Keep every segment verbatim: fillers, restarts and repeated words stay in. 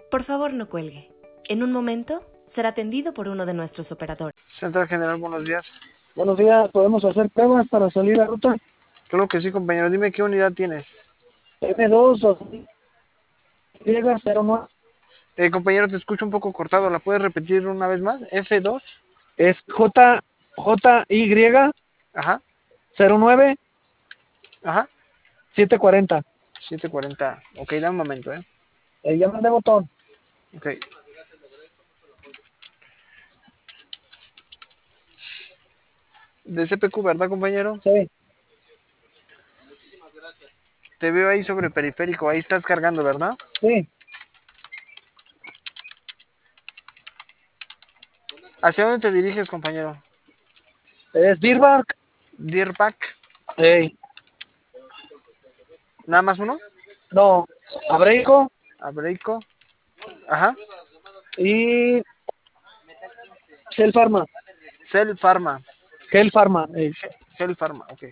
Por favor, no cuelgue. En un momento será atendido por uno de nuestros operadores. Central General, buenos días. Buenos días, ¿podemos hacer pruebas para salir a ruta? Claro que sí, compañero. Dime qué unidad tienes. M dos o Y cero nueve. Eh, compañero, te escucho un poco cortado. ¿La puedes repetir una vez más? F dos. Es J, J Y Ajá, cero nueve ajá. siete cuarenta. setecientos cuarenta. Ok, da un momento, ¿eh? Eh, llaman de botón. Ok. De C P Q, ¿verdad, compañero? Sí, Te veo ahí sobre periférico. Ahí estás cargando, ¿verdad? sí. ¿Hacia dónde te diriges, compañero? Es Deer Park. Deer Park. Ey, ¿Nada más uno? no, Abreico Abreico. Ajá. y Cell Pharma. Cell Pharma. Gel Pharma. Ey. Cell Pharma, ok.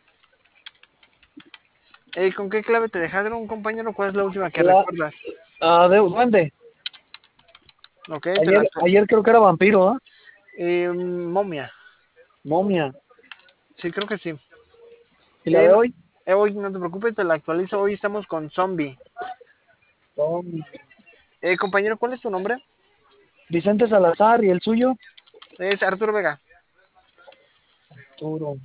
Ey, ¿con qué clave te dejaron, compañero? ¿Cuál es la última que La, recuerdas? ah, de duende. Ok, te la... Ayer, ayer creo que era vampiro, ¿ah? Eh, momia. Momia. Sí, creo que sí. ¿Y la Eh, de no, hoy? eh, hoy no te preocupes, te la actualizo. Hoy estamos con Zombie. Zombie. Eh, compañero, ¿cuál es tu nombre? Vicente Salazar y el suyo. Es Arturo Vega. Arturo.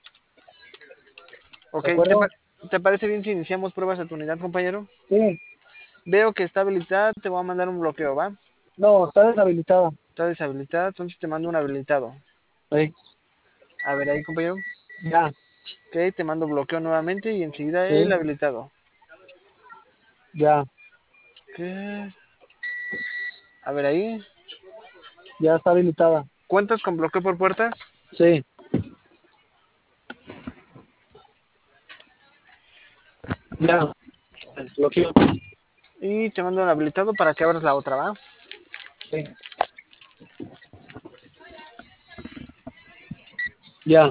Ok, ¿De ¿te, acuerdo? pa- te parece bien si iniciamos pruebas de tu unidad, compañero? Sí. Veo que está habilitada, te voy a mandar un bloqueo, ¿va? No, está deshabilitada. Está deshabilitada, entonces te mando un habilitado. Ey, A ver ahí, compañero. ya. Ok, te mando bloqueo nuevamente y enseguida el Sí, habilitado. ya. Ok, a ver ahí. Ya está habilitada. ¿Cuentas con bloqueo por puertas? Sí, ya. Bloqueo. Y te mando un habilitado para que abras la otra, ¿va? Sí, ya.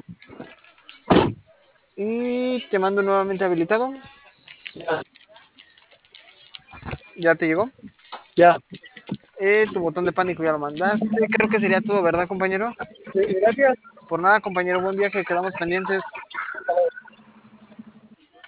Y te mando nuevamente habilitado. Ya. ¿Ya te llegó? Ya. Eh, tu botón de pánico ya lo mandaste. Creo que sería todo, ¿verdad, compañero? Sí, gracias. Por nada, compañero, buen viaje, quedamos pendientes.